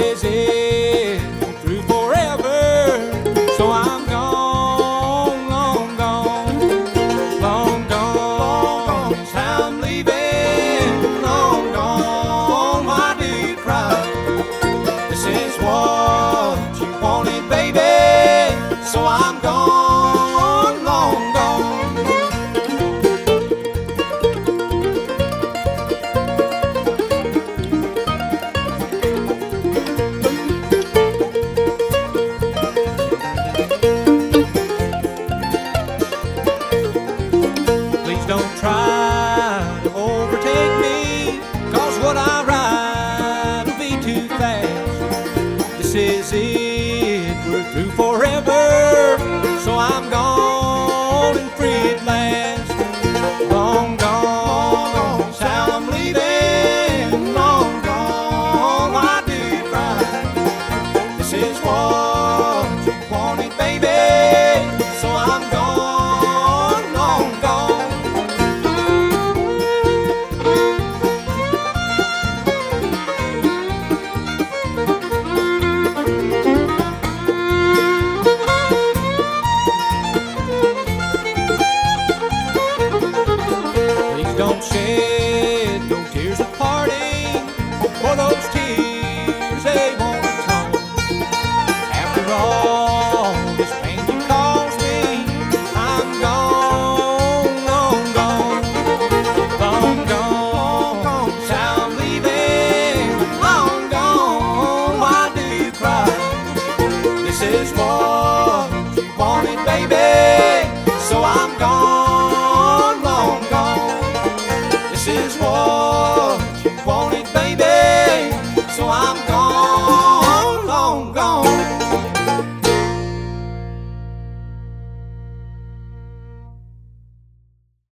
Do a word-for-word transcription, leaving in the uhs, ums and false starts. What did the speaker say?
is it, through forever. So I'm gone, long gone, long gone. It's how I'm leaving, long gone. Why do you cry? This is what you wanted, baby. So I'm gone, long gone. Please don't try to overtake me, 'cause what I ride will be too fast. This is it, we're through forever. So I'm gone and free at last. Long gone, that's how I'm leaving. Long gone, why do you cry? This is what you wanted, baby. So I'm gone, long gone. Please don't shed no tears of parting, for those tears, they won't atone. After all this pain you caused me, I'm gone, long gone, long gone. That's how I'm leaving, long gone. Why do you cry? This is what you wanted, baby. So I'm gone, long gone. This is what you wanted, baby.